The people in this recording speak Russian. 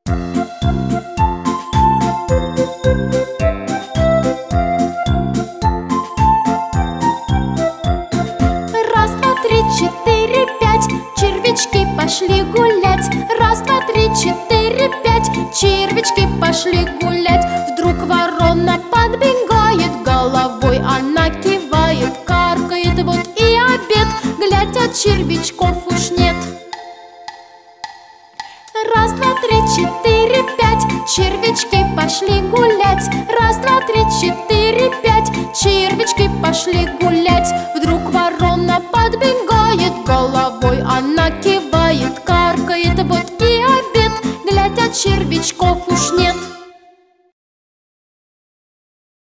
Раз, два, три, четыре, пять, червячки пошли гулять. Раз, два, три, четыре, пять, червячки пошли гулять. Вдруг ворона подбегает, головой она кивает, каркает, вот и обед, глядя, червячков уж нет. Раз, два, три, четыре, пять, червячки пошли гулять. Раз, два, три, четыре, пять, червячки пошли гулять.